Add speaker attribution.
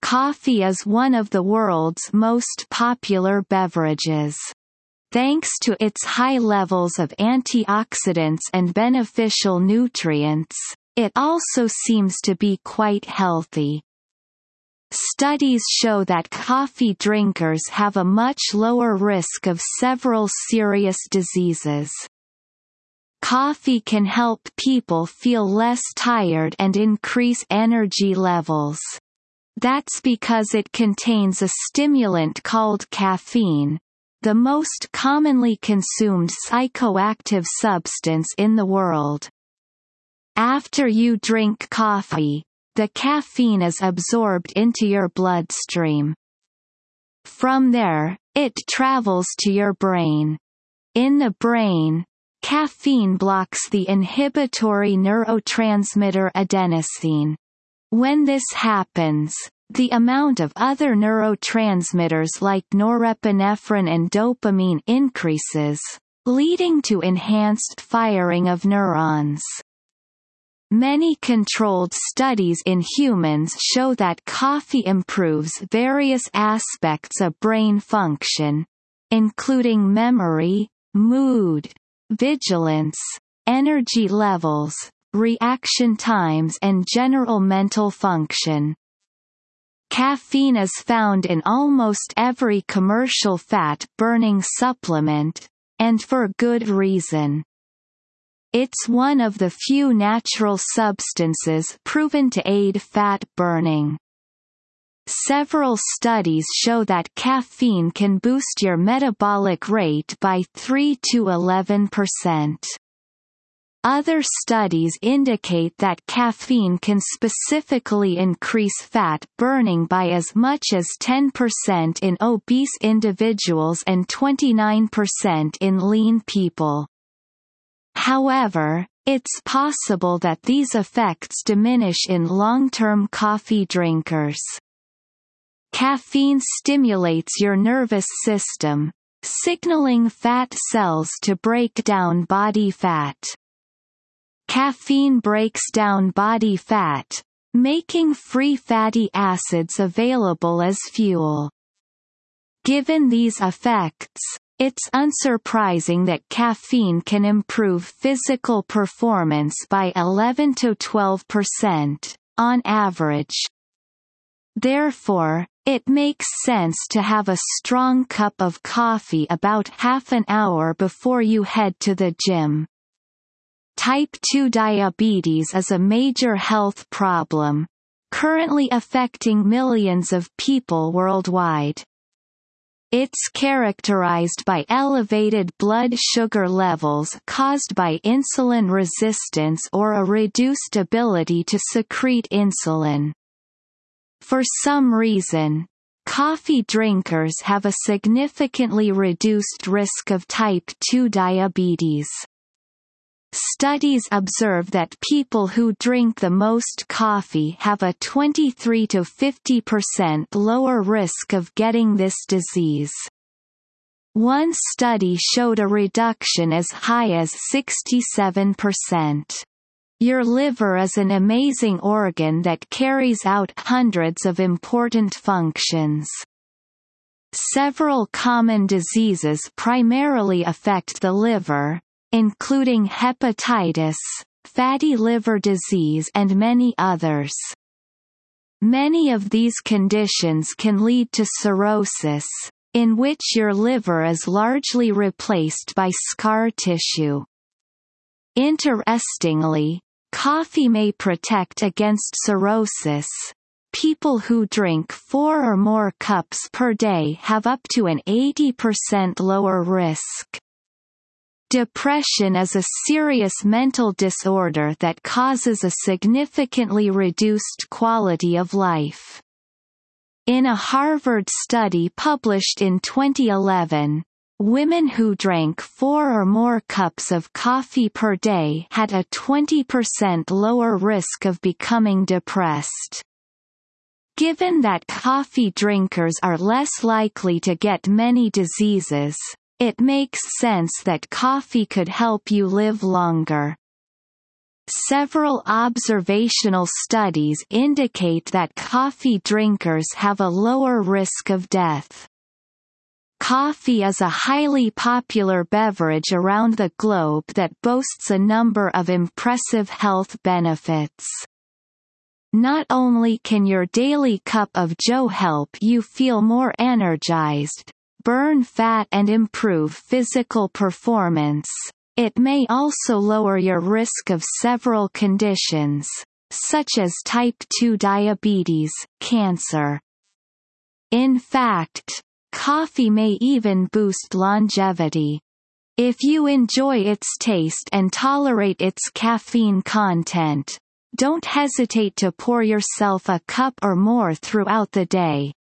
Speaker 1: Coffee is one of the world's most popular beverages. Thanks to its high levels of antioxidants and beneficial nutrients, it also seems to be quite healthy. Studies show that coffee drinkers have a much lower risk of several serious diseases. Coffee can help people feel less tired and increase energy levels. That's because it contains a stimulant called caffeine, the most commonly consumed psychoactive substance in the world. After you drink coffee, the caffeine is absorbed into your bloodstream. From there, it travels to your brain. In the brain, caffeine blocks the inhibitory neurotransmitter adenosine. When this happens, the amount of other neurotransmitters like norepinephrine and dopamine increases, leading to enhanced firing of neurons. Many controlled studies in humans show that coffee improves various aspects of brain function, including memory, mood, vigilance, energy levels, reaction times and general mental function. Caffeine is found in almost every commercial fat-burning supplement, and for good reason. It's one of the few natural substances proven to aid fat burning. Several studies show that caffeine can boost your metabolic rate by 3 to 11%. Other studies indicate that caffeine can specifically increase fat burning by as much as 10% in obese individuals and 29% in lean people. However, it's possible that these effects diminish in long-term coffee drinkers. Caffeine stimulates your nervous system, signaling fat cells to break down body fat. Caffeine breaks down body fat, making free fatty acids available as fuel. Given these effects, it's unsurprising that caffeine can improve physical performance by 11 to 12%, on average. Therefore, it makes sense to have a strong cup of coffee about half an hour before you head to the gym. Type 2 diabetes is a major health problem, currently affecting millions of people worldwide. It's characterized by elevated blood sugar levels caused by insulin resistance or a reduced ability to secrete insulin. For some reason, coffee drinkers have a significantly reduced risk of type 2 diabetes. Studies observe that people who drink the most coffee have a 23 to 50% lower risk of getting this disease. One study showed a reduction as high as 67%. Your liver is an amazing organ that carries out hundreds of important functions. Several common diseases primarily affect the liver, including hepatitis, fatty liver disease and many others. Many of these conditions can lead to cirrhosis, in which your liver is largely replaced by scar tissue. Interestingly, coffee may protect against cirrhosis. People who drink 4 or more cups per day have up to an 80% lower risk. Depression is a serious mental disorder that causes a significantly reduced quality of life. In a Harvard study published in 2011, women who drank 4 or more cups of coffee per day had a 20% lower risk of becoming depressed. Given that coffee drinkers are less likely to get many diseases, it makes sense that coffee could help you live longer. Several observational studies indicate that coffee drinkers have a lower risk of death. Coffee is a highly popular beverage around the globe that boasts a number of impressive health benefits. Not only can your daily cup of joe help you feel more energized, burn fat and improve physical performance, it may also lower your risk of several conditions, such as type 2 diabetes, cancer. In fact, coffee may even boost longevity. If you enjoy its taste and tolerate its caffeine content, don't hesitate to pour yourself a cup or more throughout the day.